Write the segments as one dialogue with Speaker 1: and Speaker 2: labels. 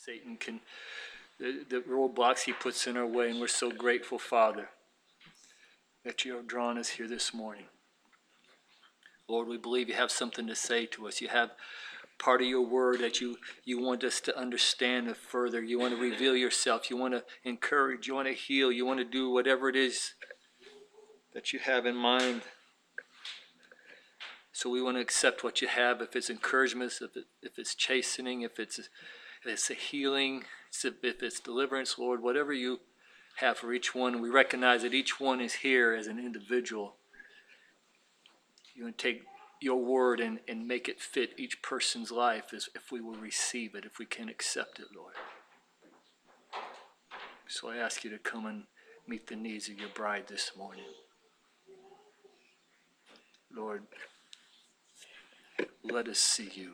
Speaker 1: Satan can, the roadblocks he puts in our way, and we're so grateful, Father, that you have drawn us here this morning. Lord, we believe you have something to say to us. You have part of your word that you want us to understand further. You want to reveal yourself. You want to encourage. You want to heal. You want to do whatever it is that you have in mind. So we want to accept what you have. If it's encouragement, if it's chastening, if it's a healing, if it's deliverance, Lord, whatever you have for each one. We recognize that each one is here as an individual. You want to take your word and make it fit each person's life as if we will receive it, if we can accept it, Lord. So I ask you to come and meet the needs of your bride this morning. Lord, let us see you.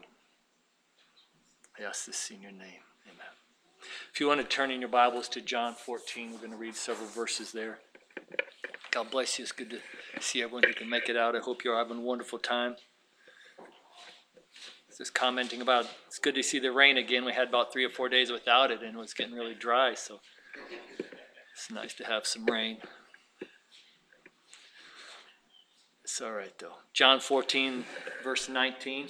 Speaker 1: I ask this in your name. Amen. If you want to turn in your Bibles to John 14, we're going to read several verses there. God bless you. It's good to see everyone who can make it out. I hope you're having a wonderful time. Just commenting about, it's good to see the rain again. We had about 3 or 4 days without it, and it was getting really dry, so it's nice to have some rain. It's all right, though. John 14, verse 19.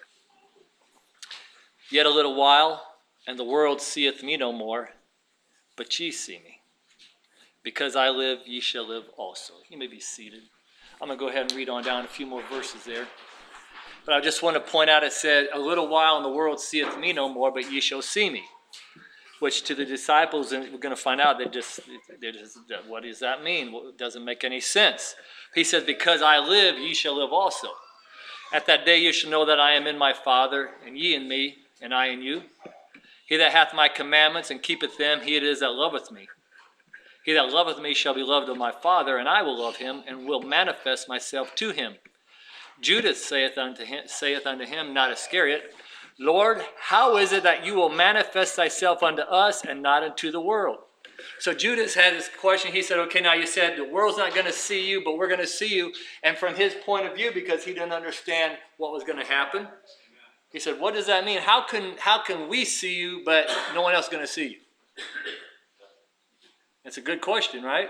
Speaker 1: Yet a little while, and the world seeth me no more, but ye see me. Because I live, ye shall live also. You may be seated. I'm going to go ahead and read on down a few more verses there. But I just want to point out, it said, a little while and the world seeth me no more, but ye shall see me. Which to the disciples, and we're going to find out, what does that mean? Well, it doesn't make any sense. He says, because I live, ye shall live also. At that day you shall know that I am in my Father, and ye in me, and I in you. He that hath my commandments and keepeth them, he it is that loveth me. He that loveth me shall be loved of my Father, and I will love him, and will manifest myself to him. Judas saith unto him, not Iscariot, Lord, how is it that you will manifest thyself unto us, and not unto the world? So Judas had this question. He said, okay, now you said the world's not going to see you, but we're going to see you. And from his point of view, because he didn't understand what was going to happen, he said, what does that mean? How can we see you, but no one else is going to see you? It's a good question, right?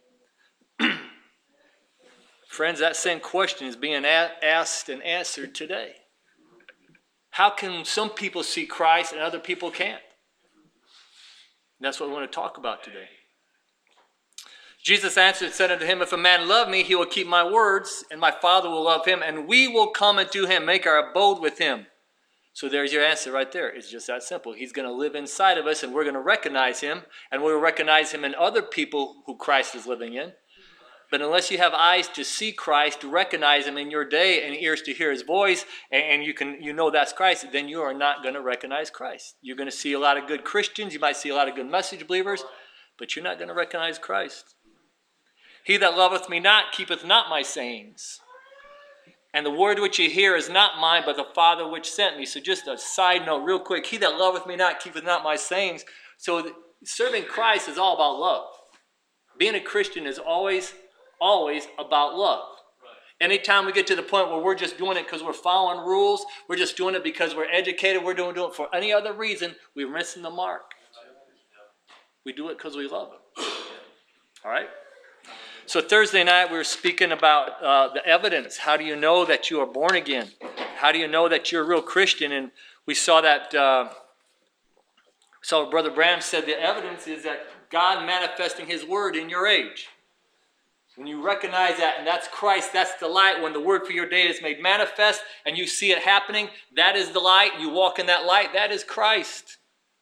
Speaker 1: Friends, that same question is being asked and answered today. How can some people see Christ and other people can't? That's what we want to talk about today. Jesus answered and said unto him, if a man love me, he will keep my words, and my Father will love him, and we will come unto him, make our abode with him. So there's your answer right there. It's just that simple. He's going to live inside of us, and we're going to recognize him, and we'll recognize him in other people who Christ is living in. But unless you have eyes to see Christ, to recognize him in your day, and ears to hear his voice, and you know that's Christ, then you are not going to recognize Christ. You're going to see a lot of good Christians. You might see a lot of good message believers, but you're not going to recognize Christ. He that loveth me not keepeth not my sayings. And the word which ye hear is not mine, but the Father which sent me. So just a side note real quick. He that loveth me not keepeth not my sayings. So serving Christ is all about love. Being a Christian is always about love. Anytime we get to the point where we're just doing it because we're following rules, we're just doing it because we're educated, we're doing it for any other reason, we're missing the mark. We do it because we love him. All right? So Thursday night we were speaking about the evidence. How do you know that you are born again? How do you know that you're a real Christian? And we saw that, so Brother Bram said the evidence is that God manifesting his word in your age. When you recognize that, and that's Christ, that's the light. When the word for your day is made manifest and you see it happening, that is the light. You walk in that light, that is Christ.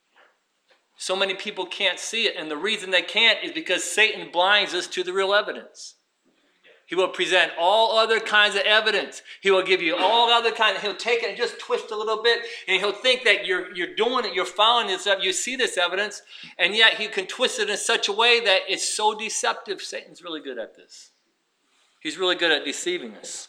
Speaker 1: So many people can't see it, and the reason they can't is because Satan blinds us to the real evidence. He will present all other kinds of evidence. He will give you all other kinds. He'll take it and just twist a little bit, and he'll think that you're doing it, you're following this up, you see this evidence, and yet he can twist it in such a way that it's so deceptive. Satan's really good at this. He's really good at deceiving us.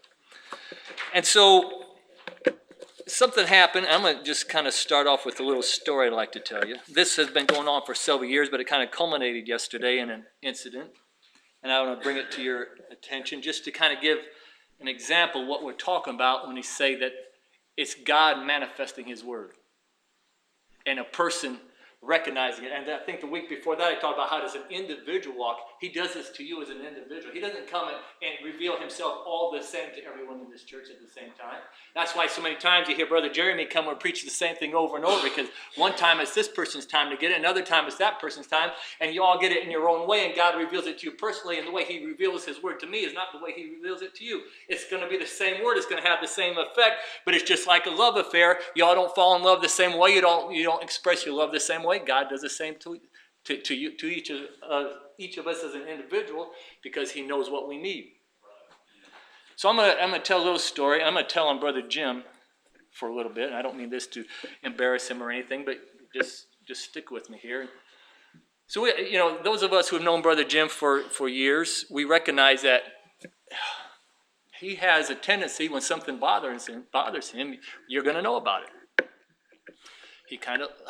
Speaker 1: And so something happened. I'm going to just kind of start off with a little story I'd like to tell you. This has been going on for several years, but it kind of culminated yesterday in an incident. And I want to bring it to your attention just to kind of give an example of what we're talking about when we say that it's God manifesting his word. and a person recognizing it. And I think the week before that, I talked about how does an individual walk. He does this to you as an individual. He doesn't come and reveal himself all the same to everyone in this church at the same time. That's why so many times you hear Brother Jeremy come and preach the same thing over and over, because one time it's this person's time to get it, another time it's that person's time, and you all get it in your own way, and God reveals it to you personally, and the way he reveals his word to me is not the way he reveals it to you. It's going to be the same word. It's going to have the same effect, but it's just like a love affair. Y'all don't fall in love the same way. You don't express your love the same way. God does the same to you, to each of us as an individual, because he knows what we need. So I'm gonna tell a little story. I'm gonna tell on Brother Jim for a little bit. I don't mean this to embarrass him or anything, but just stick with me here. So those of us who have known Brother Jim for years, we recognize that he has a tendency, when something bothers him, you're gonna know about it. He kind of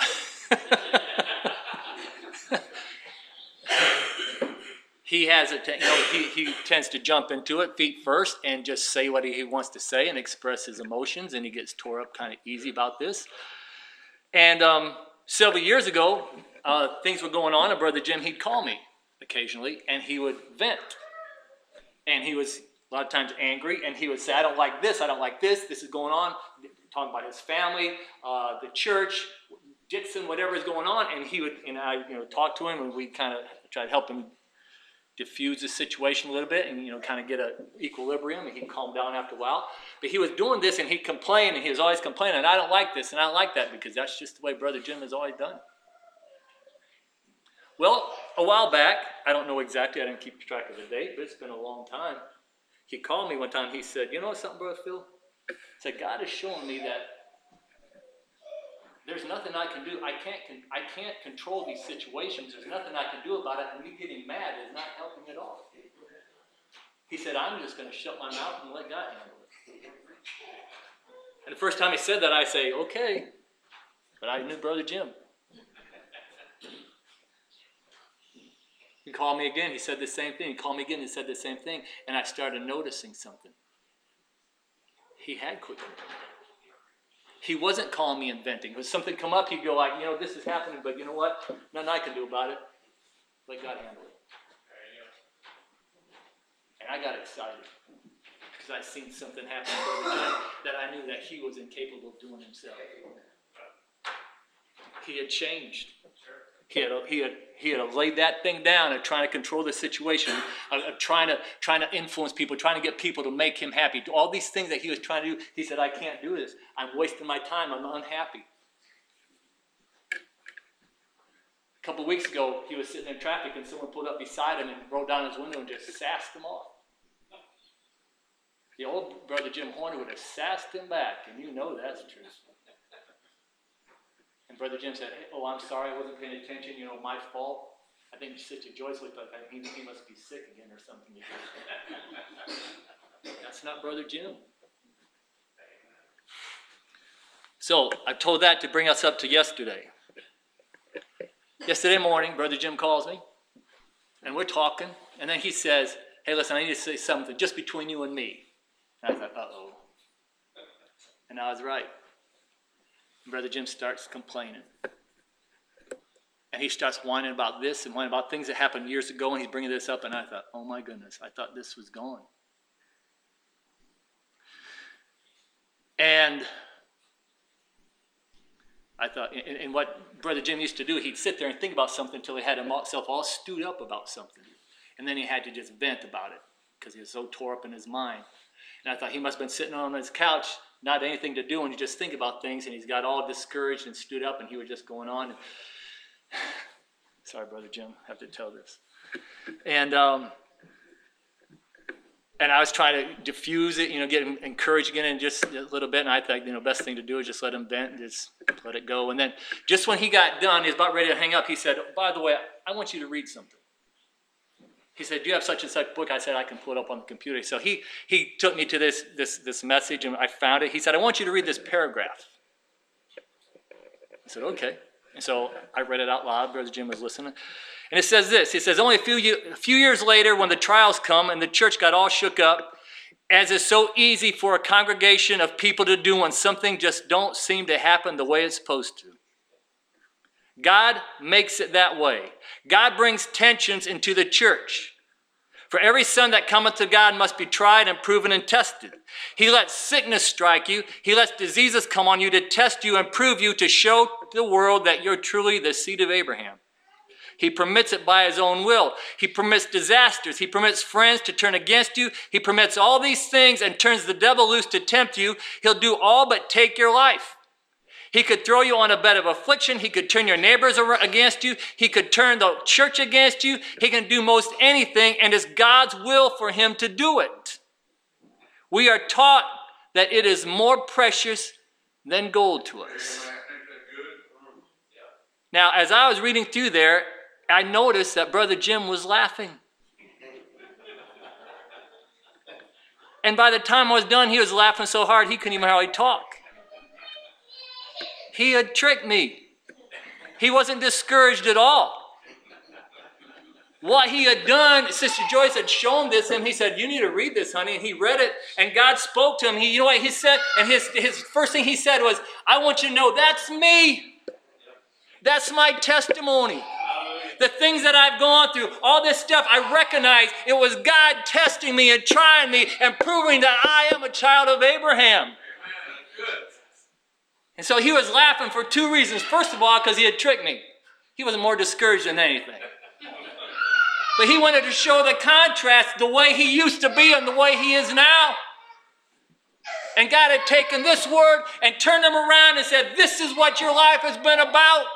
Speaker 1: he has he tends to jump into it feet first and just say what he wants to say and express his emotions, and he gets tore up kind of easy about this. And several years ago, things were going on, and Brother Jim, he'd call me occasionally, and he would vent. And he was a lot of times angry, and he would say, I don't like this, this is going on, talking about his family, the church, Dixon, whatever is going on, and I talk to him, and we kind of try to help him diffuse the situation a little bit, and kind of get an equilibrium, and he'd calm down after a while. But he was doing this, and he'd complain, and he was always complaining, and I don't like this, and I don't like that, because that's just the way Brother Jim has always done. Well, a while back, I don't know exactly, I didn't keep track of the date, but it's been a long time. He called me one time, he said, you know something, Brother Phil? He said, God is showing me that there's nothing I can do. I can't control these situations. There's nothing I can do about it, and me getting mad is not helping at all. He said, I'm just going to shut my mouth and let God handle it. And the first time he said that, I say, okay. But I knew Brother Jim. He called me again. He said the same thing. He called me again and said the same thing. And I started noticing something. He had quit complaining. He wasn't calling me and venting. When something come up, he'd go like, this is happening, but you know what? Nothing I can do about it. Let God handle it. And I got excited because I seen something happen that I knew that he was incapable of doing himself. He had changed. He had laid that thing down of trying to control the situation, of trying to influence people, trying to get people to make him happy. All these things that he was trying to do, he said, I can't do this. I'm wasting my time. I'm unhappy. A couple of weeks ago, he was sitting in traffic, and someone pulled up beside him and rolled down his window and just sassed him off. The old Brother Jim Horner would have sassed him back, and you know that's true. And Brother Jim said, oh, I'm sorry, I wasn't paying attention, my fault. I think Sister Joyce looked like he must be sick again or something. That's not Brother Jim. So I told that to bring us up to yesterday. Yesterday morning, Brother Jim calls me, and we're talking, and then he says, hey, listen, I need to say something just between you and me. And I thought, uh-oh. And I was right. Brother Jim starts complaining. And he starts whining about this and whining about things that happened years ago, and he's bringing this up, and I thought, oh my goodness, I thought this was gone. And I thought, and what Brother Jim used to do, he'd sit there and think about something until he had himself all stewed up about something. And then he had to just vent about it because he was so tore up in his mind. And I thought he must have been sitting on his couch, not anything to do, and you just think about things, and he's got all discouraged and stood up, and he was just going on. Sorry, Brother Jim, I have to tell this. And I was trying to diffuse it, get him encouraged again in just a little bit, and I thought, best thing to do is just let him vent and just let it go. And then just when he got done, he was about ready to hang up, he said, by the way, I want you to read something. He said, do you have such and such book? I said, I can pull it up on the computer. So he took me to this message, and I found it. He said, I want you to read this paragraph. I said, okay. And so I read it out loud. Brother Jim was listening. And it says this. It says, only a few years later, when the trials come and the church got all shook up, as is so easy for a congregation of people to do when something just don't seem to happen the way it's supposed to. God makes it that way. God brings tensions into the church. For every son that cometh to God must be tried and proven and tested. He lets sickness strike you. He lets diseases come on you to test you and prove you, to show the world that you're truly the seed of Abraham. He permits it by his own will. He permits disasters. He permits friends to turn against you. He permits all these things and turns the devil loose to tempt you. He'll do all but take your life. He could throw you on a bed of affliction. He could turn your neighbors against you. He could turn the church against you. He can do most anything, and it's God's will for him to do it. We are taught that it is more precious than gold to us. Now, as I was reading through there, I noticed that Brother Jim was laughing. And by the time I was done, he was laughing so hard he couldn't even hardly talk. He had tricked me. He wasn't discouraged at all. What he had done, Sister Joyce had shown this to him. He said, you need to read this, honey. And he read it, and God spoke to him. You know what he said? And his first thing he said was, I want you to know that's me. That's my testimony. The things that I've gone through, all this stuff, I recognize it was God testing me and trying me and proving that I am a child of Abraham. And so he was laughing for two reasons. First of all, because he had tricked me. He was more discouraged than anything. But he wanted to show the contrast, the way he used to be and the way he is now. And God had taken this word and turned him around and said, this is what your life has been about.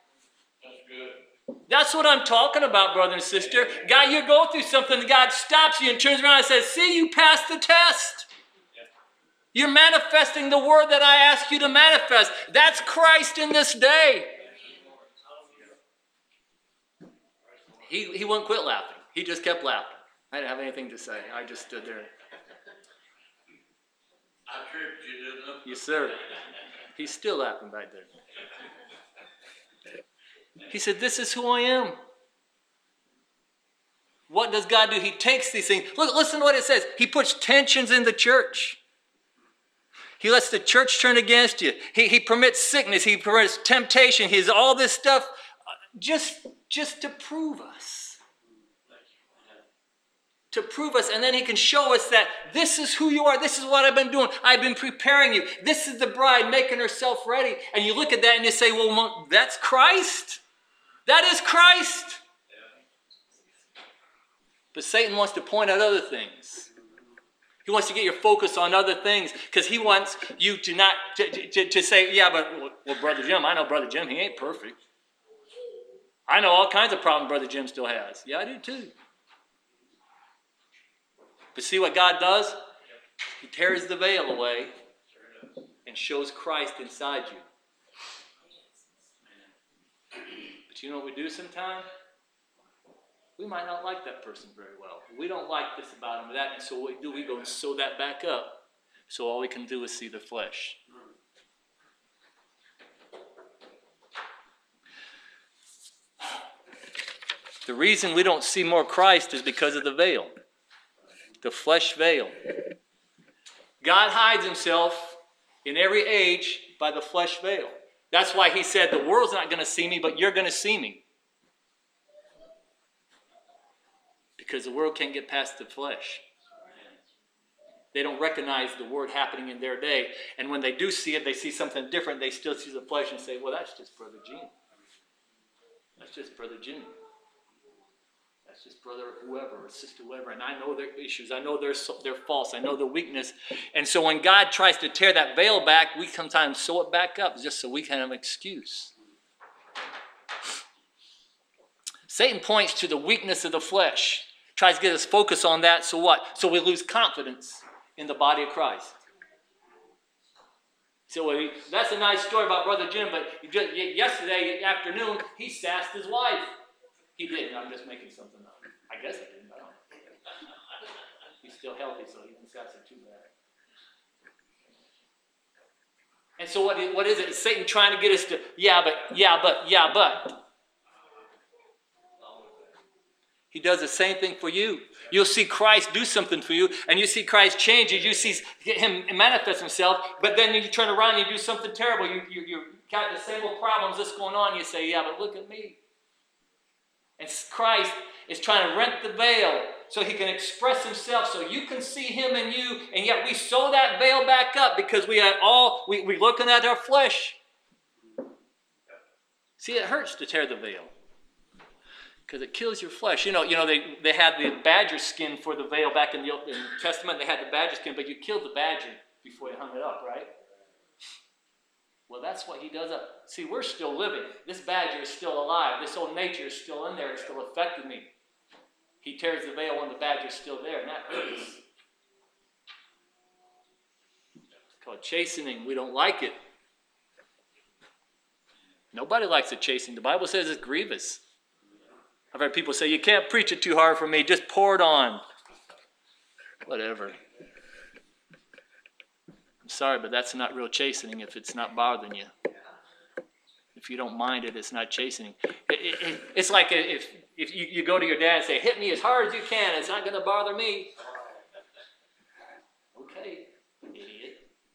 Speaker 1: That's what I'm talking about, brother and sister. God, you go through something, God stops you and turns around and says, see, you passed the test. You're manifesting the word that I asked you to manifest. That's Christ in this day. He wouldn't quit laughing. He just kept laughing. I didn't have anything to say. I just stood there.
Speaker 2: I tripped you, didn't I?
Speaker 1: Yes, sir. He's still laughing back there. He said, this is who I am. What does God do? He takes these things. Look, listen to what it says. He puts tensions in the church. He lets the church turn against you. He permits sickness. He permits temptation. He's all this stuff just to prove us. To prove us. And then he can show us that this is who you are. This is what I've been doing. I've been preparing you. This is the bride making herself ready. And you look at that and you say, well, that's Christ. That is Christ. But Satan wants to point out other things. He wants to get your focus on other things because he wants you to not to say, yeah, but well, Brother Jim, I know Brother Jim, he ain't perfect. I know all kinds of problems Brother Jim still has. Yeah, I do too. But see what God does? He tears the veil away and shows Christ inside you. But you know what we do sometimes? We might not like that person very well. We don't like this about him or that. And so what we do, we go and sew that back up. So all we can do is see the flesh. The reason we don't see more Christ is because of the veil. The flesh veil. God hides himself in every age by the flesh veil. That's why he said, the world's not going to see me, but you're going to see me. Because the world can't get past the flesh. They don't recognize the word happening in their day. And when they do see it, they see something different. They still see the flesh and say, well, that's just Brother Jim. That's just Brother Jim. That's just Brother whoever or Sister whoever. And I know their issues. I know they're false. I know the weakness. And so when God tries to tear that veil back, we sometimes sew it back up just so we can have an excuse. Satan points to the weakness of the flesh. Tries to get us focused on that, so what? So we lose confidence in the body of Christ. So well, that's a nice story about Brother Jim, but yesterday afternoon, he sassed his wife. He didn't. I'm just making something up. I guess I didn't. I don't know. He's still healthy, so he didn't sass her too bad. And so what is it? It's Satan trying to get us to, yeah, but. He does the same thing for you. You'll see Christ do something for you, and you see Christ change you. You see him manifest himself, but then you turn around and you do something terrible. You got the same old problems that's going on. You say, yeah, but look at me. And Christ is trying to rent the veil so he can express himself, so you can see him in you, and yet we sew that veil back up because we're looking at our flesh. See, it hurts to tear the veil because it kills your flesh. You know, they had the badger skin for the veil back in the Testament. They had the badger skin, but you killed the badger before you hung it up, right? Well, that's what he does. See, we're still living. This badger is still alive. This old nature is still in there. It's still affecting me. He tears the veil when the badger is still there, and that hurts. It's called chastening. We don't like it. Nobody likes the chastening. The Bible says it's grievous. I've heard people say, you can't preach it too hard for me. Just pour it on. Whatever. I'm sorry, but that's not real chastening if it's not bothering you. If you don't mind it, it's not chastening. It's like if you go to your dad and say, hit me as hard as you can. It's not going to bother me. Okay, idiot.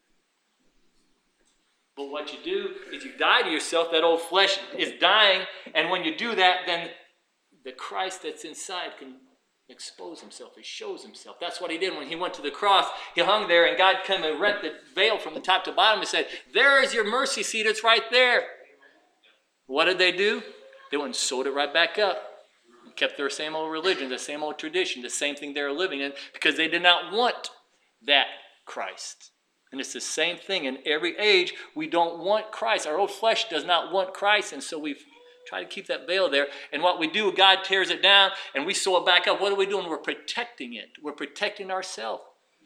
Speaker 1: But what you do is you die to yourself. That old flesh is dying. And when you do that, then the Christ that's inside can expose himself. He shows himself. That's what he did when he went to the cross. He hung there, and God came and rent the veil from the top to bottom and said, there is your mercy seat. It's right there. What did they do? They went and sewed it right back up. And kept their same old religion, the same old tradition, the same thing they were living in, because they did not want that Christ. And it's the same thing in every age. We don't want Christ. Our old flesh does not want Christ, and so we've tried to keep that veil there. And what we do, God tears it down, and we sew it back up. What are we doing? We're protecting it. We're protecting ourselves.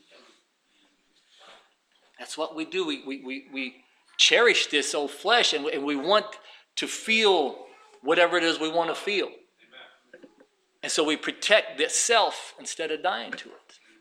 Speaker 1: That's what we do. We cherish this old flesh, and we want to feel whatever it is we want to feel. Amen. And so we protect this self instead of dying to it.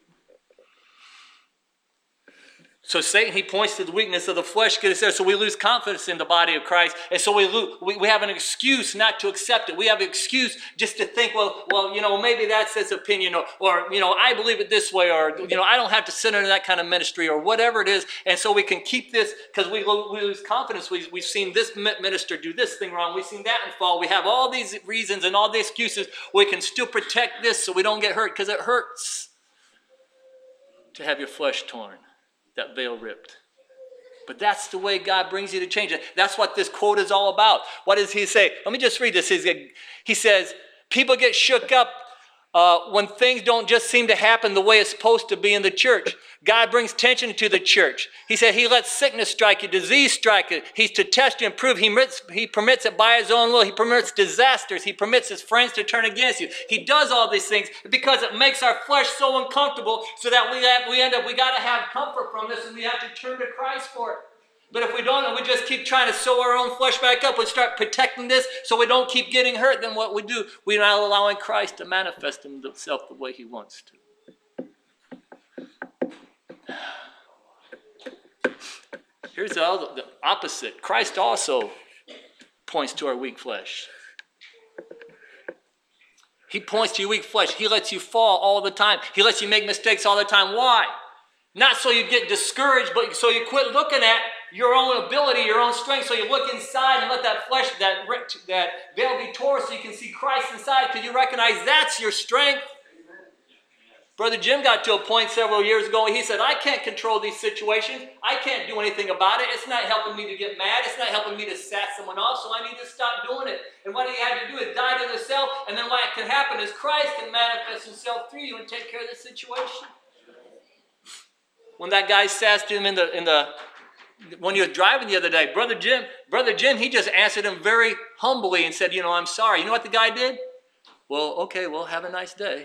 Speaker 1: So Satan, he points to the weakness of the flesh, because it's there. So we lose confidence in the body of Christ. And so we have an excuse not to accept it. We have an excuse just to think, well, maybe that's his opinion, or I believe it this way, or, I don't have to sit under that kind of ministry, or whatever it is. And so we can keep this, because we lose confidence. We've seen this minister do this thing wrong. We've seen that and fall. We have all these reasons and all the excuses. We can still protect this so we don't get hurt, because it hurts to have your flesh torn. That veil ripped. But that's the way God brings you to change it. That's what this quote is all about. What does he say? Let me just read this. He says, people get shook up when things don't just seem to happen the way it's supposed to be in the church. God brings tension to the church. He said he lets sickness strike you, disease strike you. He's to test you and prove. He permits it by his own will. He permits disasters. He permits his friends to turn against you. He does all these things because it makes our flesh so uncomfortable, so that we got to have comfort from this, and we have to turn to Christ for it. But if we don't, and we just keep trying to sew our own flesh back up, we start protecting this so we don't keep getting hurt, then what we do, we're not allowing Christ to manifest himself the way he wants to. Here's the opposite. Christ also points to our weak flesh. He points to your weak flesh. He lets you fall all the time. He lets you make mistakes all the time. Why? Not so you get discouraged, but so you quit looking at your own ability, your own strength. So you look inside and let that flesh, that veil be torn, so you can see Christ inside, because you recognize that's your strength. Brother Jim got to a point several years ago, he said, I can't control these situations. I can't do anything about it. It's not helping me to get mad. It's not helping me to sass someone off, so I need to stop doing it. And what he had to do is die to the self, and then what can happen is Christ can manifest himself through you and take care of the situation. When that guy sassed him when he was driving the other day, Brother Jim, he just answered him very humbly and said, I'm sorry. You know what the guy did? Well, okay, have a nice day.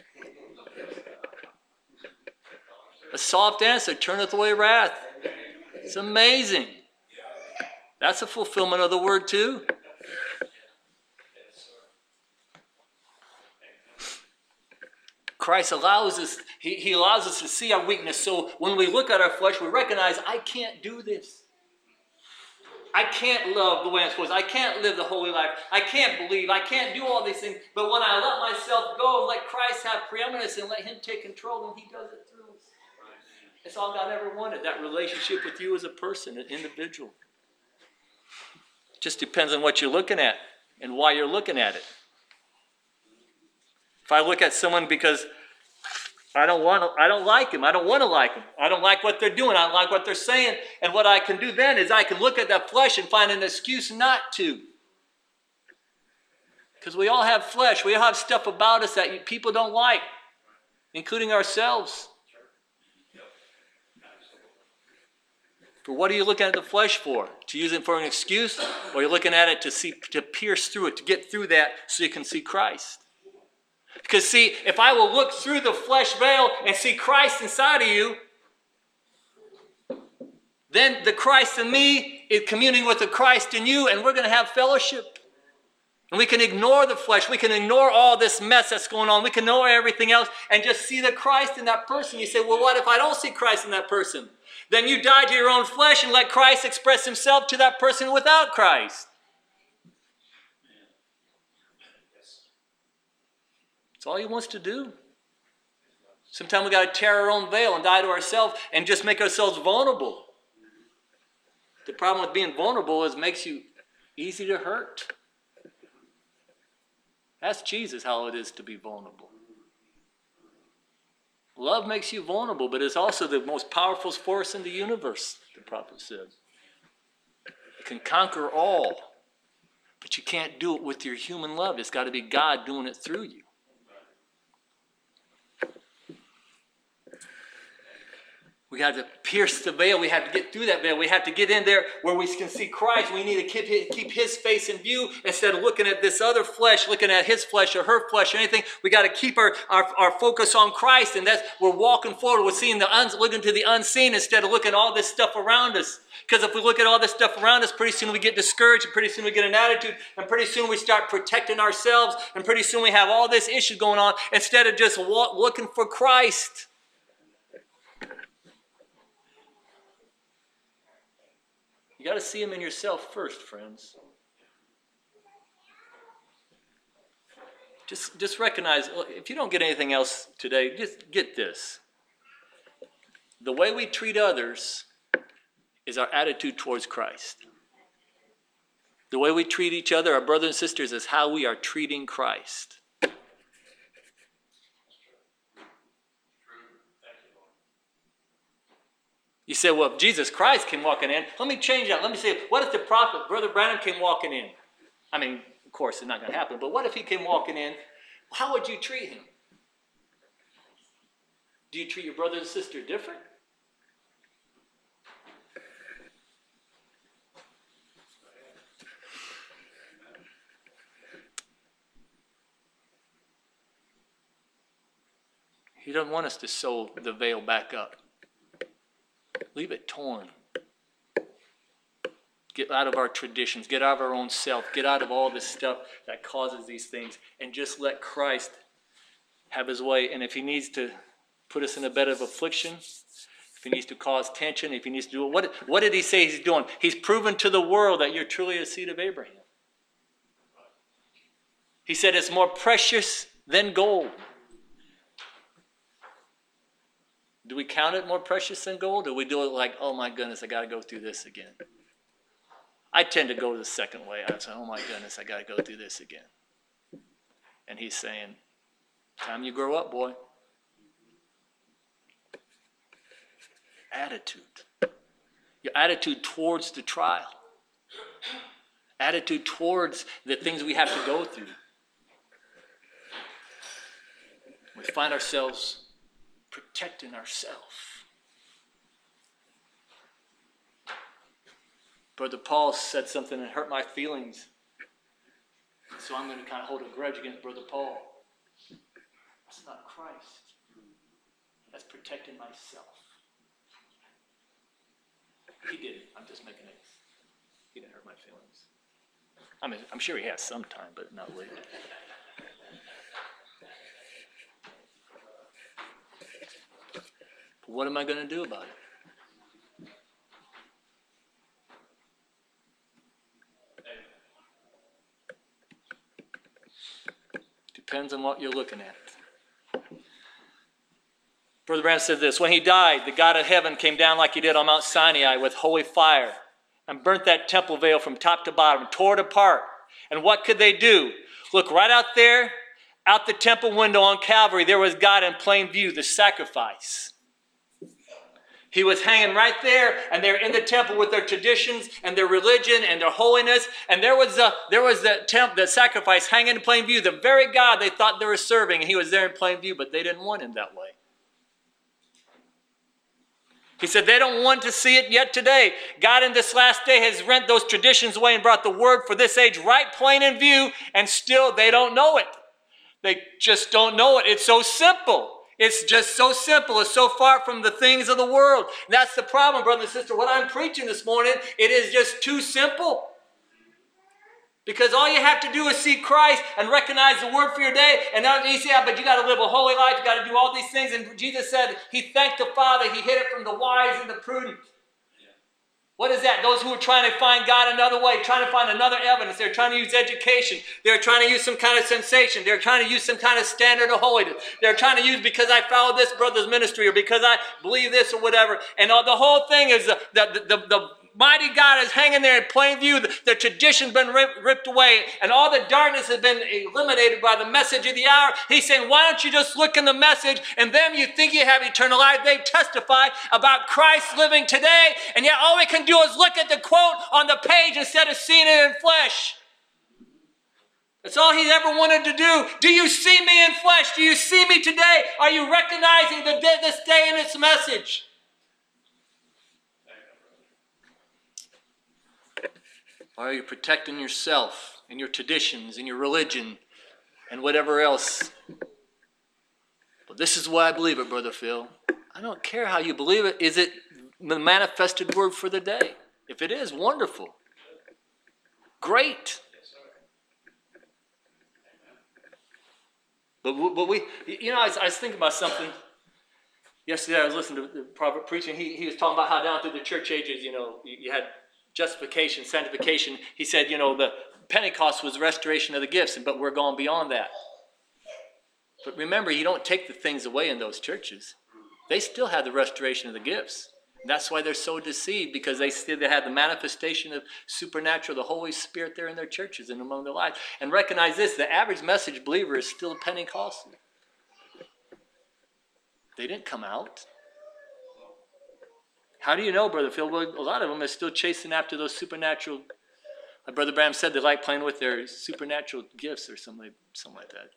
Speaker 1: A soft answer turneth away wrath. It's amazing. That's a fulfillment of the word too. Christ allows us, he allows us to see our weakness. So when we look at our flesh, we recognize, I can't do this. I can't love the way I'm supposed to. I can't live the holy life. I can't believe. I can't do all these things. But when I let myself go and let Christ have preeminence and let him take control, then he does it through us. That's all God ever wanted, that relationship with you as a person, an individual. Just depends on what you're looking at and why you're looking at it. If I look at someone because I don't like him, I don't want to like him, I don't like what they're doing, I don't like what they're saying, and what I can do then is I can look at that flesh and find an excuse not to. Because we all have flesh, we all have stuff about us that people don't like, including ourselves. But what are you looking at the flesh for? To use it for an excuse? Or are you looking at it to pierce through it, to get through that so you can see Christ? Because see, if I will look through the flesh veil and see Christ inside of you, then the Christ in me is communing with the Christ in you, and we're going to have fellowship. And we can ignore the flesh. We can ignore all this mess that's going on. We can ignore everything else and just see the Christ in that person. You say, well, what if I don't see Christ in that person? Then you die to your own flesh and let Christ express himself to that person without Christ. That's all he wants to do. Sometimes we got to tear our own veil and die to ourselves and just make ourselves vulnerable. The problem with being vulnerable is it makes you easy to hurt. Ask Jesus how it is to be vulnerable. Love makes you vulnerable, but it's also the most powerful force in the universe, the prophet said. It can conquer all, but you can't do it with your human love. It's got to be God doing it through you. We have to pierce the veil. We have to get through that veil. We have to get in there where we can see Christ. We need to keep his face in view instead of looking at this other flesh, looking at his flesh or her flesh or anything. We got to keep our focus on Christ, and that's we're walking forward. We're seeing looking to the unseen instead of looking at all this stuff around us. Because if we look at all this stuff around us, pretty soon we get discouraged, and pretty soon we get an attitude, and pretty soon we start protecting ourselves, and pretty soon we have all this issue going on instead of just looking for Christ. You got to see him in yourself first, friends. Just recognize, if you don't get anything else today, just get this. The way we treat others is our attitude towards Christ. The way we treat each other, our brothers and sisters, is how we are treating Christ. You say, well, if Jesus Christ came walking in, let me change that. Let me say, what if the prophet, Brother Branham, came walking in? I mean, of course, it's not going to happen, but what if he came walking in? How would you treat him? Do you treat your brother and sister different? He doesn't want us to sew the veil back up. Leave it torn. Get out of our traditions. Get out of our own self. Get out of all this stuff that causes these things. And just let Christ have his way. And if he needs to put us in a bed of affliction, if he needs to cause tension, if he needs to do it, what did he say he's doing? He's proven to the world that you're truly a seed of Abraham. He said it's more precious than gold. Do we count it more precious than gold? Or do we do it like, oh my goodness, I got to go through this again? I tend to go the second way. I say, oh my goodness, I got to go through this again. And he's saying, time you grow up, boy. Attitude. Your attitude towards the trial. Attitude towards the things we have to go through. We find ourselves protecting ourselves. Brother Paul said something that hurt my feelings. So I'm going to kind of hold a grudge against Brother Paul. That's not Christ. That's protecting myself. He didn't. I'm just making it. He didn't hurt my feelings. I mean, I'm sure he has sometime, but not lately. What am I going to do about it? Depends on what you're looking at. Brother Branham said this, when he died, the God of heaven came down like he did on Mount Sinai with holy fire and burnt that temple veil from top to bottom, tore it apart. And what could they do? Look right out there, out the temple window on Calvary, there was God in plain view, the sacrifice. He was hanging right there, and they're in the temple with their traditions and their religion and their holiness. And there was the sacrifice hanging in plain view, the very God they thought they were serving, and he was there in plain view, but they didn't want him that way. He said they don't want to see it yet today. God in this last day has rent those traditions away and brought the word for this age right plain in view, and still they don't know it. They just don't know it. It's so simple. It's just so simple. It's so far from the things of the world. And that's the problem, brother and sister. What I'm preaching this morning, it is just too simple. Because all you have to do is see Christ and recognize the word for your day. And now you say, but you got to live a holy life. You got to do all these things. And Jesus said he thanked the Father. He hid it from the wise and the prudent. What is that? Those who are trying to find God another way, trying to find another evidence. They're trying to use education. They're trying to use some kind of sensation. They're trying to use some kind of standard of holiness. They're trying to use because I follow this brother's ministry or because I believe this or whatever. And the whole thing is the mighty God is hanging there in plain view. The tradition's been ripped away, and all the darkness has been eliminated by the message of the hour. He's saying, why don't you just look in the message, and then you think you have eternal life. They've testified about Christ living today, and yet all we can do is look at the quote on the page instead of seeing it in flesh. That's all he's ever wanted to do. Do you see me in flesh? Do you see me today? Are you recognizing this day and its message? Or are you protecting yourself and your traditions and your religion and whatever else? But this is why I believe it, Brother Phil. I don't care how you believe it. Is it the manifested word for the day? If it is, wonderful. Great. But we, I was thinking about something. Yesterday I was listening to the prophet preaching. He was talking about how down through the church ages, you had justification, sanctification. He said, the Pentecost was restoration of the gifts, but we're going beyond that. But remember, you don't take the things away in those churches. They still have the restoration of the gifts. And that's why they're so deceived, because they still have the manifestation of supernatural, the Holy Spirit there in their churches and among their lives. And recognize this, the average message believer is still Pentecostal. They didn't come out. How do you know, Brother Phil? Well, a lot of them are still chasing after those supernatural. Like Brother Bram said, they like playing with their supernatural gifts or something like that.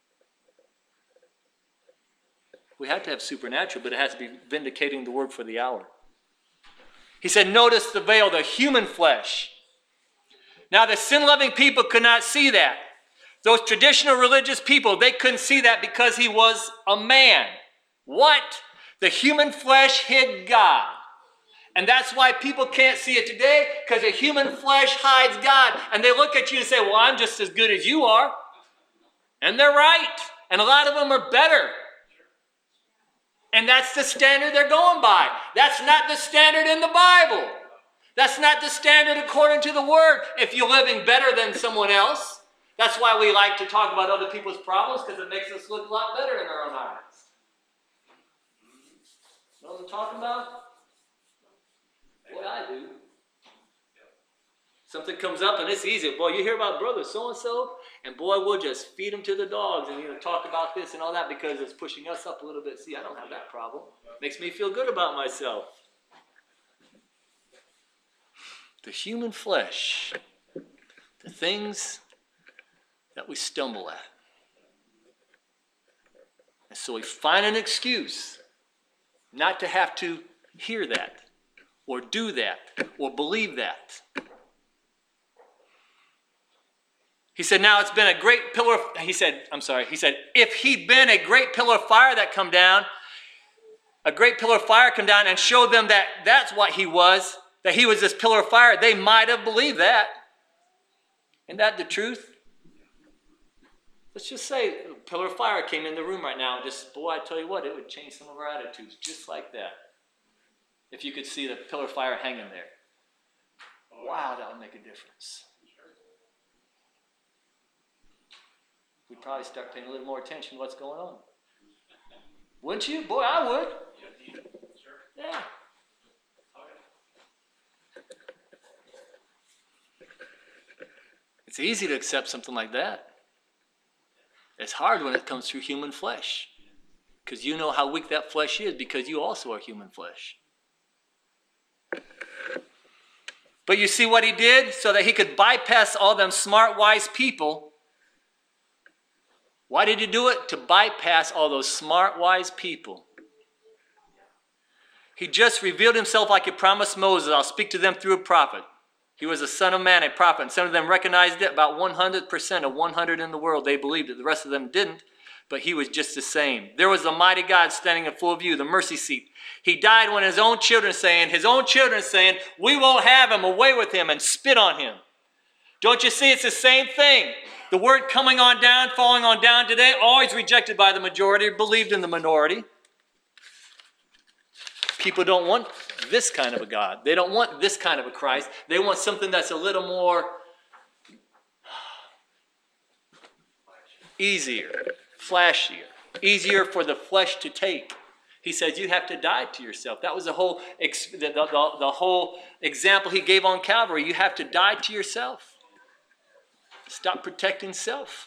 Speaker 1: We have to have supernatural, but it has to be vindicating the word for the hour. He said, notice the veil, the human flesh. Now, the sin-loving people could not see that. Those traditional religious people, they couldn't see that because he was a man. What? The human flesh hid God. And that's why people can't see it today, because the human flesh hides God. And they look at you and say, well, I'm just as good as you are. And they're right. And a lot of them are better. And that's the standard they're going by. That's not the standard in the Bible. That's not the standard according to the Word. If you're living better than someone else, that's why we like to talk about other people's problems, because it makes us look a lot better in our own eyes. You know what I'm talking about? Boy, I do. Something comes up and it's easy. Boy, you hear about brother so-and-so, and boy, we'll just feed them to the dogs and talk about this and all that because it's pushing us up a little bit. See, I don't have that problem. Makes me feel good about myself. The human flesh, the things that we stumble at. And so we find an excuse not to have to hear that, or do that, or believe that. He said, now it's been a great pillar, he said, if he'd been a great pillar of fire that come down, a great pillar of fire come down and show them that that's what he was, that he was this pillar of fire, they might have believed that. Isn't that the truth? Let's just say a pillar of fire came in the room right now, and just, boy, I tell you what, it would change some of our attitudes, just like that. If you could see the pillar of fire hanging there. Wow, that would make a difference. We'd probably start paying a little more attention to what's going on. Wouldn't you? Boy, I would. Yeah. It's easy to accept something like that. It's hard when it comes through human flesh. Because you know how weak that flesh is, because you also are human flesh. But you see what he did? So that he could bypass all them smart, wise people. Why did he do it? To bypass all those smart, wise people. He just revealed himself like he promised Moses. I'll speak to them through a prophet. He was a son of man, a prophet. And some of them recognized it. About 100% of 100 in the world, they believed it. The rest of them didn't. But he was just the same. There was the mighty God standing in full view, the mercy seat. He died when his own children saying, we won't have him, away with him, and spit on him. Don't you see it's the same thing? The word coming on down, falling on down today, always rejected by the majority, believed in the minority. People don't want this kind of a God. They don't want this kind of a Christ. They want something that's a little more easier, flashier, easier for the flesh to take. He says you have to die to yourself. That was the whole example he gave on Calvary. You have to die to yourself. Stop protecting self.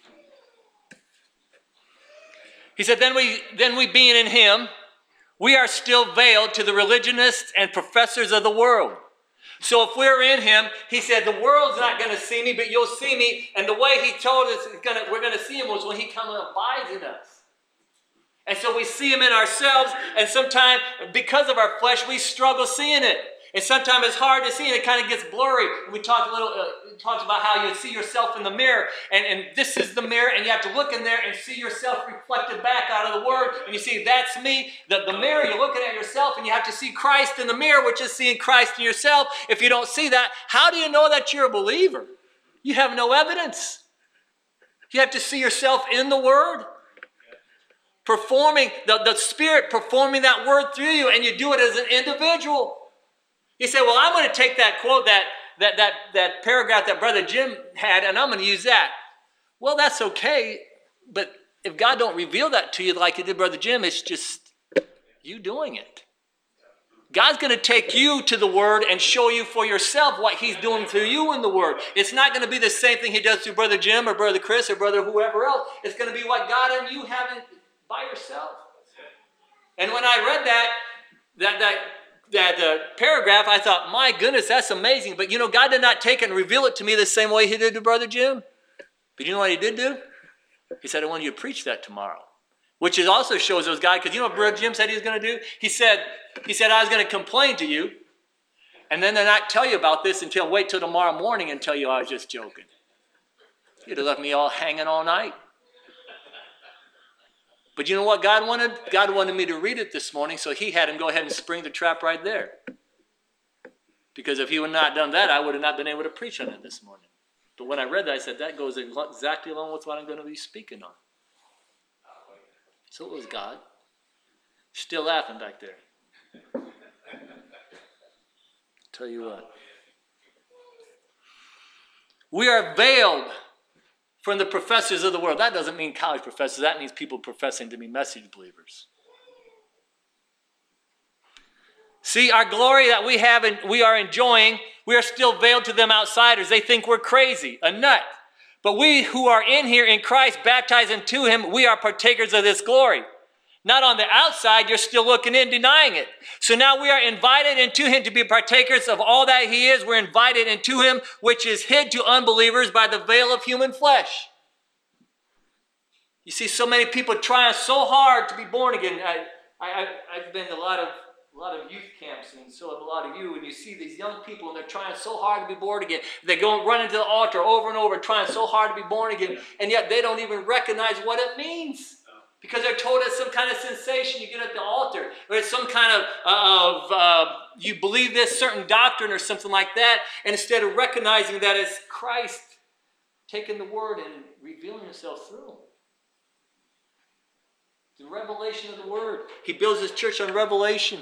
Speaker 1: He said, then we being in him, we are still veiled to the religionists and professors of the world. So if we're in him, he said, the world's not going to see me, but you'll see me. And the way he told us we're going to see him was when he comes and abides in us. And so we see him in ourselves, and sometimes because of our flesh, we struggle seeing it. And sometimes it's hard to see, and it kind of gets blurry. We talked about how you see yourself in the mirror, and this is the mirror, and you have to look in there and see yourself reflected back out of the Word, and you see, that's me. The mirror, you're looking at yourself, and you have to see Christ in the mirror, which is seeing Christ in yourself. If you don't see that, how do you know that you're a believer? You have no evidence. You have to see yourself in the Word. Performing, the Spirit performing that Word through you, and you do it as an individual. You say, well, I'm going to take that quote, that paragraph that Brother Jim had, and I'm going to use that. Well, that's okay, but if God don't reveal that to you like he did Brother Jim, it's just you doing it. God's going to take you to the Word and show you for yourself what he's doing through you in the Word. It's not going to be the same thing he does through Brother Jim or Brother Chris or Brother whoever else. It's going to be what God and you have by yourself. And when I read that paragraph, I thought, my goodness, that's amazing. But you know, God did not take it and reveal it to me the same way he did to Brother Jim. But you know what he did do? He said, I want you to preach that tomorrow. Which it also shows those guys, because you know what Brother Jim said he was going to do? He said, I was going to complain to you, and then not tell you about this until wait till tomorrow morning and tell you I was just joking. You'd have left me all hanging all night. But you know what God wanted? God wanted me to read it this morning, so he had him go ahead and spring the trap right there. Because if he would not done that, I would have not been able to preach on it this morning. But when I read that, I said, that goes exactly along with what I'm going to be speaking on. So it was God. Still laughing back there. Tell you what. We are veiled from the professors of the world. That doesn't mean college professors. That means people professing to be message believers. See, our glory that we have and we are enjoying, we are still veiled to them outsiders. They think we're crazy, a nut. But we who are in here in Christ, baptized into him, we are partakers of this glory. Not on the outside, you're still looking in, denying it. So now we are invited into him to be partakers of all that he is. We're invited into him, which is hid to unbelievers by the veil of human flesh. You see so many people trying so hard to be born again. I've been to a lot of youth camps, and so have a lot of you, and you see these young people, and they're trying so hard to be born again. They go and run into the altar over and over, trying so hard to be born again, and yet they don't even recognize what it means. Because they're told it's some kind of sensation you get at the altar. Or it's some kind of you believe this certain doctrine or something like that. And instead of recognizing that it's Christ taking the Word and revealing himself through them. The revelation of the Word. He builds his church on revelation.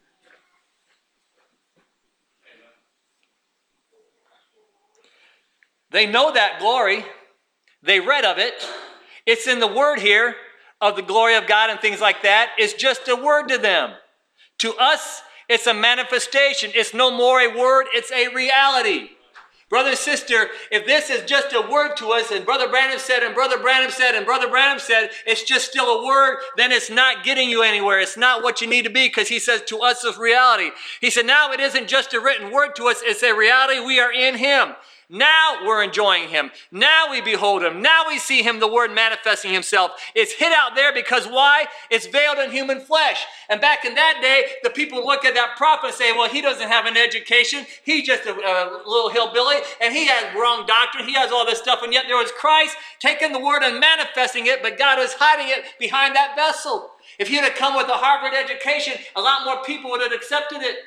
Speaker 1: They know that glory. They read of it. It's in the Word here. Of the glory of God and things like that, is just a word to them. To us, it's a manifestation. It's no more a word, it's a reality. Brother and sister, if this is just a word to us, and Brother Branham said, and Brother Branham said, and Brother Branham said, it's just still a word, then it's not getting you anywhere. It's not what you need to be, because he says to us it's reality. He said, now it isn't just a written word to us, it's a reality. We are in him. Now we're enjoying him. Now we behold him. Now we see him, the word manifesting himself. It's hid out there because why? It's veiled in human flesh. And back in that day, the people look at that prophet and say, well, he doesn't have an education. He's just a little hillbilly, and he has wrong doctrine. He has all this stuff. And yet there was Christ taking the word and manifesting it, but God is hiding it behind that vessel. If he had come with a Harvard education, a lot more people would have accepted it.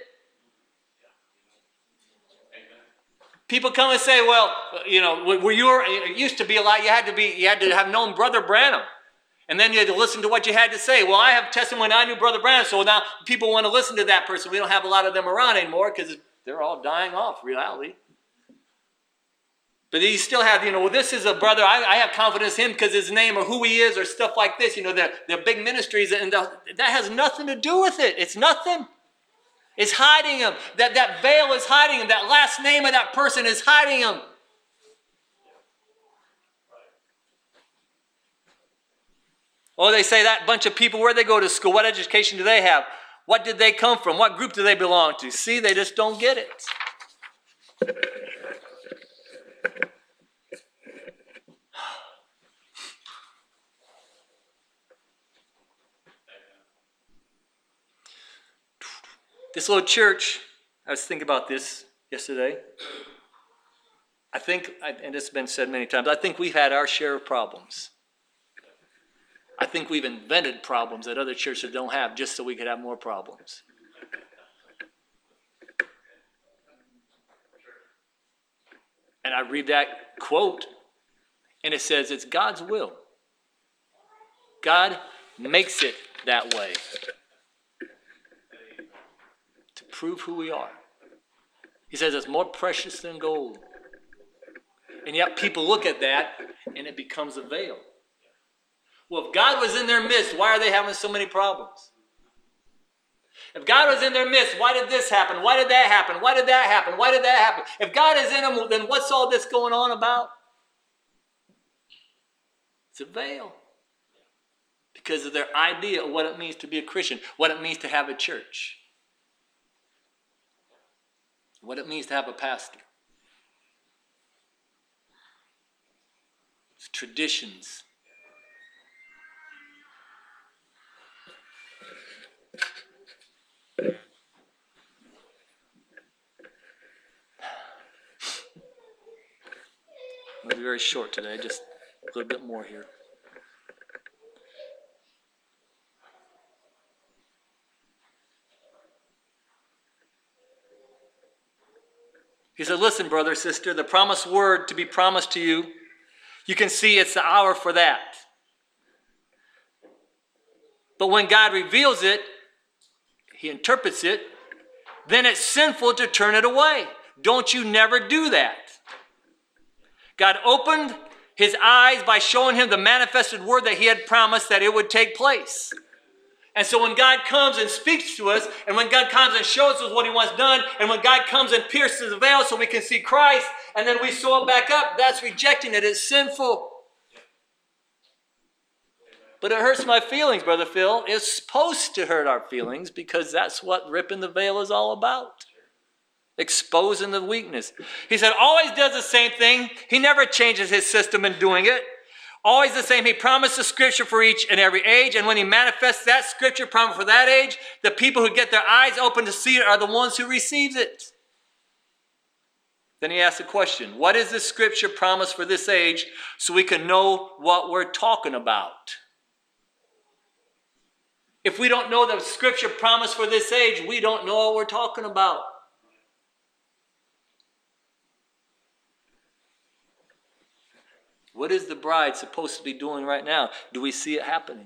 Speaker 1: People come and say, well, you know, it used to be a lot. You had to have known Brother Branham. And then you had to listen to what you had to say. Well, I have testimony. I knew Brother Branham, so now people want to listen to that person. We don't have a lot of them around anymore because they're all dying off, reality. But you still have, well, this is a brother. I have confidence in him because his name or who he is or stuff like this. They're big ministries, and that has nothing to do with it. It's nothing. It's hiding him. That veil is hiding him. That last name of that person is hiding him. Oh, they say that bunch of people, where they go to school, what education do they have? What did they come from? What group do they belong to? See, they just don't get it. This little church, I was thinking about this yesterday. I think, and it's been said many times, I think we've had our share of problems. I think we've invented problems that other churches don't have just so we could have more problems. And I read that quote, and it says it's God's will. God makes it that way to prove who we are. He says it's more precious than gold. And yet people look at that, and it becomes a veil. Well, if God was in their midst, why are they having so many problems? If God was in their midst, why did this happen? Why did that happen? Why did that happen? Why did that happen? If God is in them, then what's all this going on about? It's a veil. Because of their idea of what it means to be a Christian, what it means to have a church, what it means to have a pastor. It's traditions. I'm going to be very short today, just a little bit more here. He said, listen, brother, sister, the promised word to be promised to you, you can see it's the hour for that. But when God reveals it, he interprets it, then it's sinful to turn it away. Don't you never do that. God opened his eyes by showing him the manifested word that he had promised that it would take place. And so when God comes and speaks to us, and when God comes and shows us what he wants done, and when God comes and pierces the veil so we can see Christ, and then we sew it back up, that's rejecting it. It's sinful. But it hurts my feelings, Brother Phil. It's supposed to hurt our feelings because that's what ripping the veil is all about. Exposing the weakness. He said, always does the same thing. He never changes his system in doing it. Always the same. He promised the scripture for each and every age. And when he manifests that scripture promise for that age, the people who get their eyes open to see it are the ones who receives it. Then he asks the question, what is the scripture promise for this age so we can know what we're talking about? If we don't know the scripture promise for this age, we don't know what we're talking about. What is the bride supposed to be doing right now? Do we see it happening?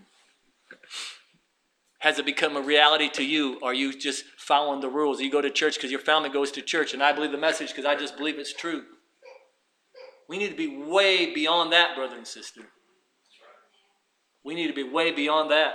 Speaker 1: Has it become a reality to you? Or are you just following the rules? You go to church because your family goes to church, and I believe the message because I just believe it's true. We need to be way beyond that, brother and sister. We need to be way beyond that.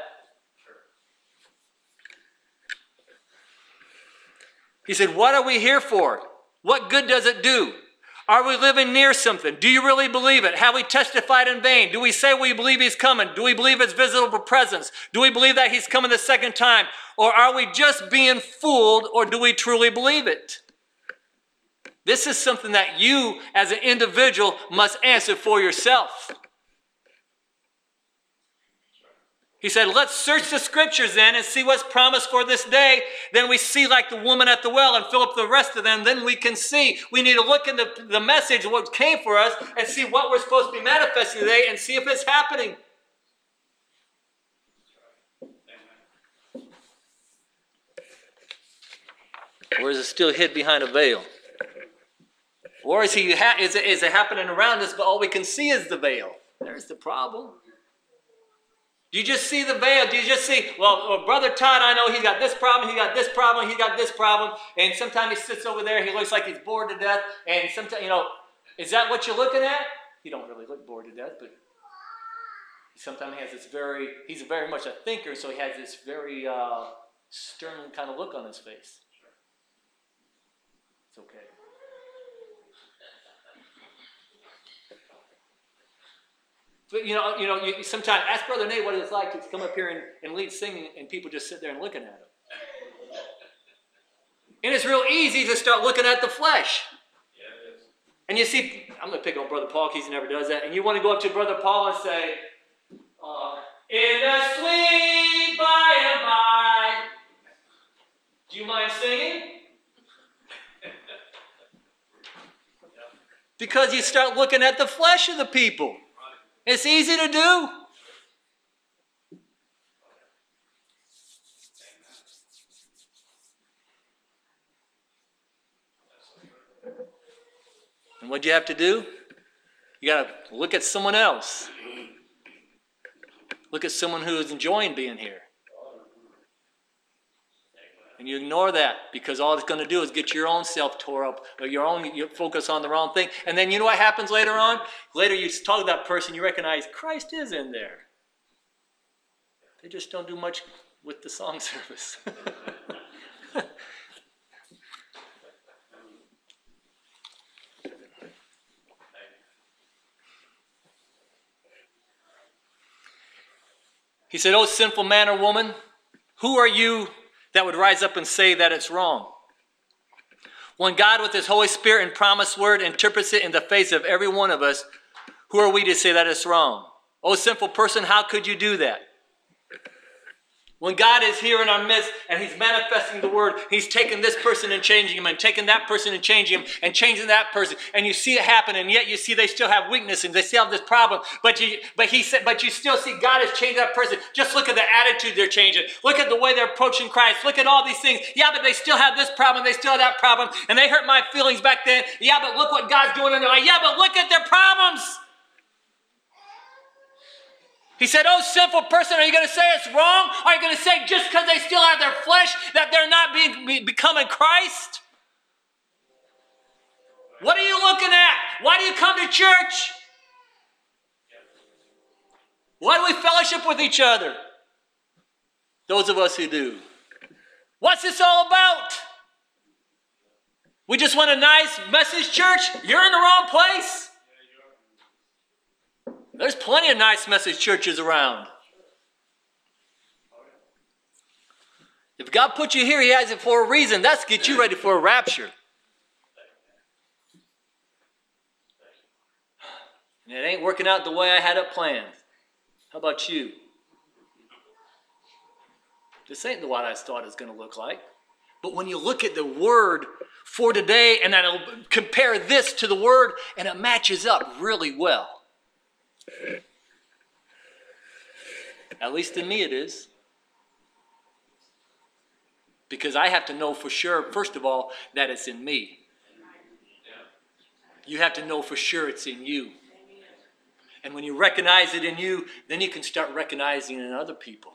Speaker 1: He said, what are we here for? What good does it do? Are we living near something? Do you really believe it? Have we testified in vain? Do we say we believe he's coming? Do we believe his visible presence? Do we believe that he's coming the second time? Or are we just being fooled, or do we truly believe it? This is something that you as an individual must answer for yourself. He said, let's search the scriptures then and see what's promised for this day. Then we see like the woman at the well and fill up the rest of them. Then we can see. We need to look into the message, what came for us, and see what we're supposed to be manifesting today and see if it's happening. Or is it still hid behind a veil? Or is it happening around us, but all we can see is the veil? There's the problem. Do you just see the veil? Do you just see, well, Brother Todd, I know he's got this problem, he got this problem, he got this problem, and sometimes he sits over there, he looks like he's bored to death, and sometimes, is that what you're looking at? He don't really look bored to death, but sometimes he has he's very much a thinker, so he has this very stern kind of look on his face. It's okay. But you sometimes ask Brother Nate what it's like to come up here and lead singing, and people just sit there and looking at him. And it's real easy to start looking at the flesh. Yeah, it is. And you see, I'm going to pick on Brother Paul because he never does that. And you want to go up to Brother Paul and say, in the sweet by and by. Do you mind singing? Because you start looking at the flesh of the people. It's easy to do. And what do you have to do? You got to look at someone else. Look at someone who is enjoying being here. And you ignore that because all it's going to do is get your own self tore up, or you focus on the wrong thing. And then you know what happens later on? Later you talk to that person, you recognize Christ is in there. They just don't do much with the song service. He said, "Oh, sinful man or woman, who are you that would rise up and say that it's wrong? When God with his Holy Spirit and promised word interprets it in the face of every one of us, who are we to say that it's wrong? Oh, sinful person, how could you do that? When God is here in our midst and he's manifesting the word, he's taking this person and changing him, and taking that person and changing him, and changing that person. And you see it happen, and yet you see they still have weakness and they still have this problem. But you still see God has changed that person. Just look at the attitude they're changing. Look at the way they're approaching Christ. Look at all these things. Yeah, but they still have this problem. They still have that problem. And they hurt my feelings back then. Yeah, but look what God's doing in their life. Yeah, but look at their problems. He said, oh, sinful person, are you going to say it's wrong? Are you going to say just because they still have their flesh that they're not becoming Christ? What are you looking at? Why do you come to church? Why do we fellowship with each other? Those of us who do. What's this all about? We just want a nice message church? You're in the wrong place. There's plenty of nice message churches around. If God put you here, he has it for a reason. That's to get you ready for a rapture. And it ain't working out the way I had it planned. How about you? This ain't what I thought it was going to look like. But when you look at the word for today, and I'll compare this to the word, and it matches up really well. At least in me it is. Because I have to know for sure, first of all, that it's in me. You have to know for sure it's in you. And when you recognize it in you, then you can start recognizing it in other people.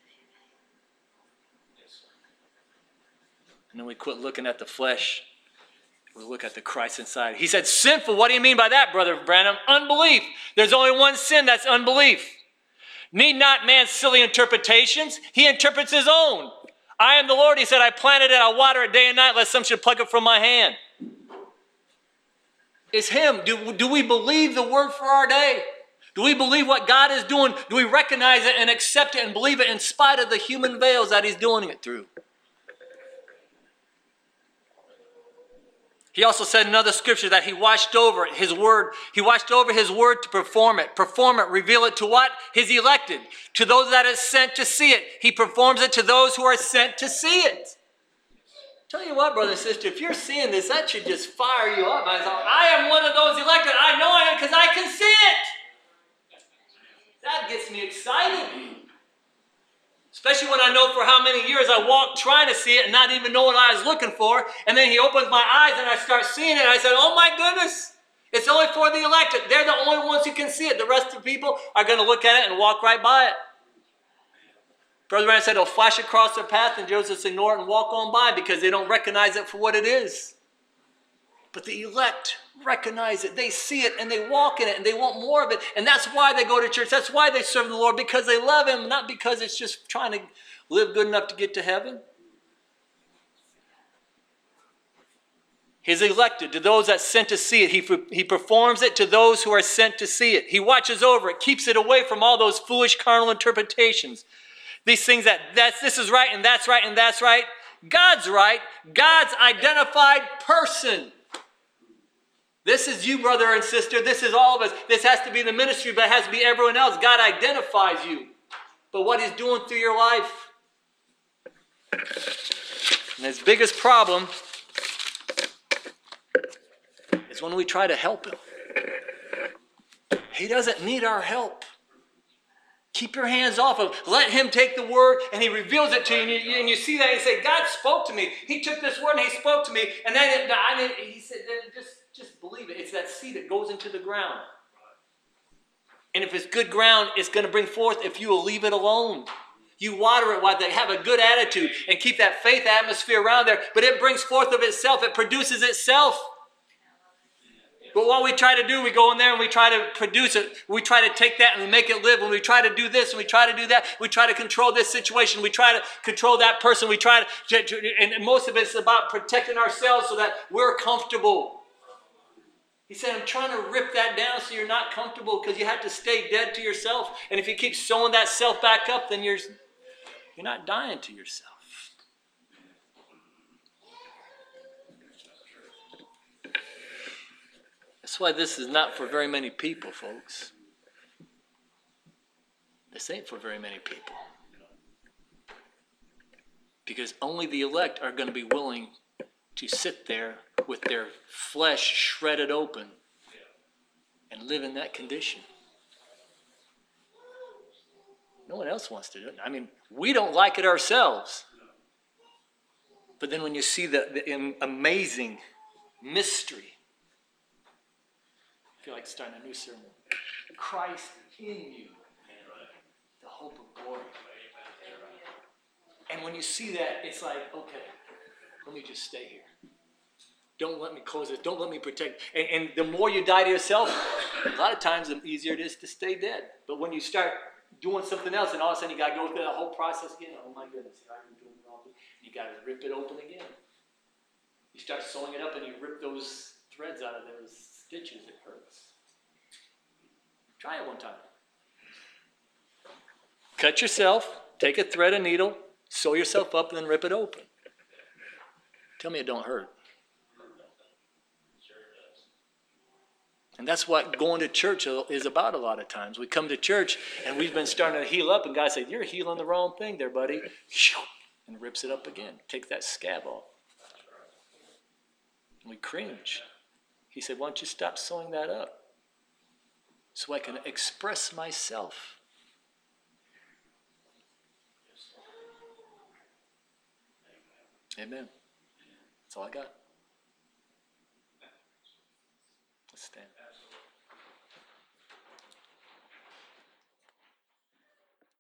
Speaker 1: And then we quit looking at the flesh. We look at the Christ inside. He said, sinful. What do you mean by that, Brother Branham? Unbelief. There's only one sin, that's unbelief. Need not man's silly interpretations. He interprets his own. I am the Lord. He said, I planted it, I water it day and night, lest some should pluck it from my hand. It's him. Do we believe the word for our day? Do we believe what God is doing? Do we recognize it and accept it and believe it in spite of the human veils that he's doing it through? He also said in other scripture that he watched over his word. He watched over his word to perform it. Perform it, reveal it to what? His elected. To those that are sent to see it. He performs it to those who are sent to see it. Tell you what, brother and sister, if you're seeing this, that should just fire you up. I am one of those elected. I know I am because I can see it. That gets me excited. Especially when I know for how many years I walked trying to see it and not even know what I was looking for. And then he opens my eyes and I start seeing it. And I said, oh my goodness, it's only for the elected. They're the only ones who can see it. The rest of the people are going to look at it and walk right by it. Brother Rand said, they'll flash across their path and Joseph ignore it and walk on by because they don't recognize it for what it is. But the elect recognize it. They see it and they walk in it and they want more of it. And that's why they go to church. That's why they serve the Lord, because they love him, not because it's just trying to live good enough to get to heaven. He's elected to those that sent to see it. He performs it to those who are sent to see it. He watches over it, keeps it away from all those foolish carnal interpretations. These things this is right and that's right and that's right. God's right. God's identified person. This is you, brother and sister. This is all of us. This has to be the ministry, but it has to be everyone else. God identifies you. But what he's doing through your life. And his biggest problem is when we try to help him. He doesn't need our help. Keep your hands off of him. Let him take the word and he reveals it to you. And you see that and you say, God spoke to me. He took this word and he spoke to me. And then he said, just believe it. It's that seed that goes into the ground. And if it's good ground, it's going to bring forth if you will leave it alone. You water it while they have a good attitude and keep that faith atmosphere around there. But it brings forth of itself. It produces itself. But what we try to do, we go in there and we try to produce it. We try to take that and we make it live. When we try to do this and we try to do that, we try to control this situation. We try to control that person. We try to and most of it's about protecting ourselves so that we're comfortable. He said, I'm trying to rip that down so you're not comfortable because you have to stay dead to yourself. And if you keep sewing that self back up, then you're not dying to yourself. That's why this is not for very many people, folks. This ain't for very many people. Because only the elect are going to be willing to sit there with their flesh shredded open and live in that condition. No one else wants to do it. I mean, we don't like it ourselves. But then when you see the amazing mystery, I feel like starting a new sermon. Christ in you, the hope of glory. And when you see that, it's like, okay, let me just stay here. Don't let me close it. Don't let me protect. And the more you die to yourself, a lot of times the easier it is to stay dead. But when you start doing something else, and all of a sudden you got to go through that whole process again. Oh my goodness, here I am doing it all. You got to rip it open again. You start sewing it up and you rip those threads out of those stitches. It hurts. Try it one time. Cut yourself, take a thread, a needle, sew yourself up, and then rip it open. Tell me it don't hurt. And that's what going to church is about a lot of times. We come to church and we've been starting to heal up, and God said, you're healing the wrong thing there, buddy. And rips it up again. Take that scab off. And we cringe. He said, why don't you stop sewing that up so I can express myself? Amen. That's all I got. Let's stand.